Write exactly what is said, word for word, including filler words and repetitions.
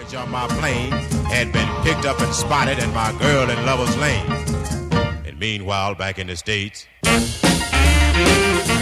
On my plane had been picked up and spotted and my girl in Lover's Lane. And meanwhile, back in the States,